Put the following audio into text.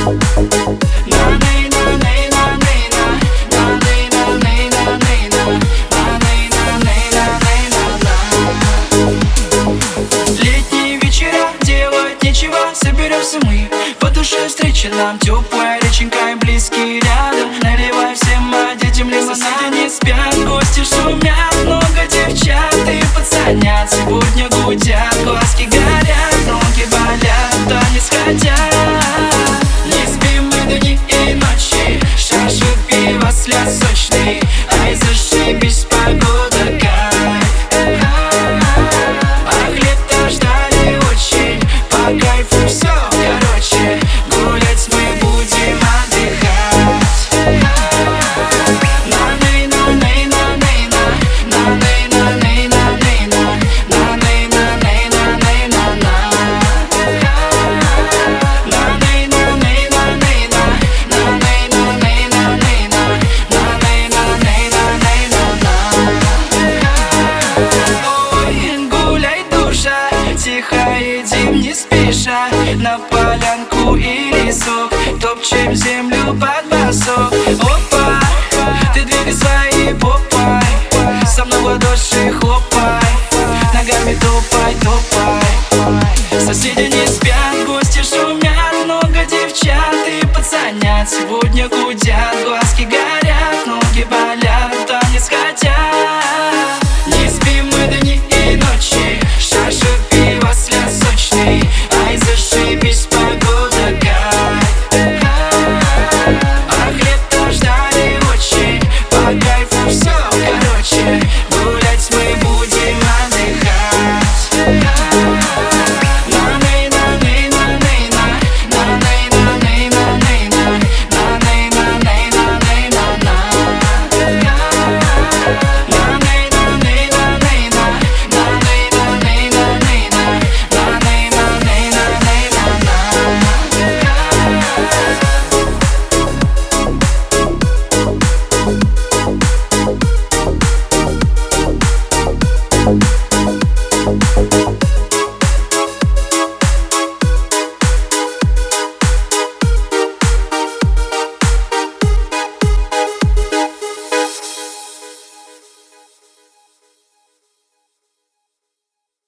Летние вечера, делать нечего, соберемся мы. По душе встречи нам теплая реченька и близкие рядом. Наливай всем детям лимонад. Соседи не спят, гости шумят, много девчат и пацанят. Сегодня гудят, глазки горят, ноги болят, танец хотят. Не спим мы дни и ночи, чашу пива, слез сочный. Ай, зашибись, погода, кайф. Ах, лето ждали очень, по кайфу все, короче. Гулять мы будем отдыхать. На-ней, на-ней, на-ней, на. На-ней, на-ней, на-ней, на. На-ней, на-ней, на-ней, на-на. На-ней, на-ней, на-ней, на. На-ней, на-ней, на-ней, на. На-ней, на-ней, на-ней, на-на. Ой, гуляй, душа, тихо едим, не спеша. На полянку и лесок, топчем землю под босок. Опа, ты двигай своей попой, со мной в ладоши хлопай, ногами топай, топай. Соседи не спят, гости шумят, много девчат и пацанят. Сегодня гудят,